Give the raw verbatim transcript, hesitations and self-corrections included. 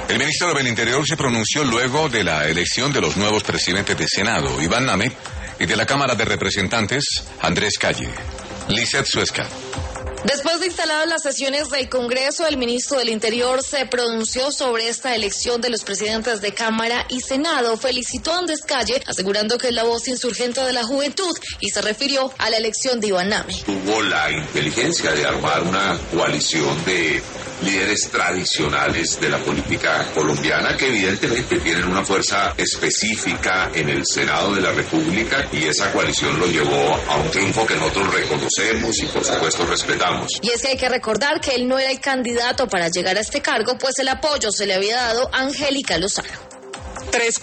El ministro del Interior se pronunció luego de la elección de los nuevos presidentes del Senado, Iván Name, y de la Cámara de Representantes, Andrés Calle. Lizeth Suezca. Después de instaladas las sesiones del Congreso, el ministro del Interior se pronunció sobre esta elección de los presidentes de Cámara y Senado. Felicitó a Andrés Calle, asegurando que es la voz insurgente de la juventud, y se refirió a la elección de Iván Name. Tuvo la inteligencia de armar una coalición de líderes tradicionales de la política colombiana que evidentemente tienen una fuerza específica en el Senado de la República, y esa coalición lo llevó a un triunfo que nosotros reconocemos y por supuesto respetamos. Y es que hay que recordar que él no era el candidato para llegar a este cargo, pues el apoyo se le había dado a Angélica Lozano. Tres